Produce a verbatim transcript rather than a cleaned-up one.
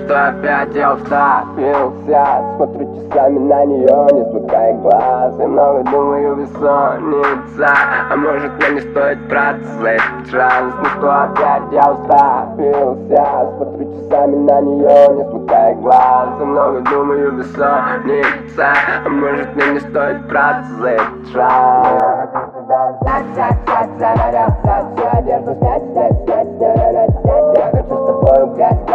что опять я уставился. Смотрю часами на нее, не смыкая глаз, и много думаю, бессонница. А может мне не стоит браться за этот шанс? Ну что опять я уставился. Смотрю часами на нее, не смыкая глаз, и много думаю, бессонница. А может мне не стоит браться за этот шанс? Я хочу с тобой украсть.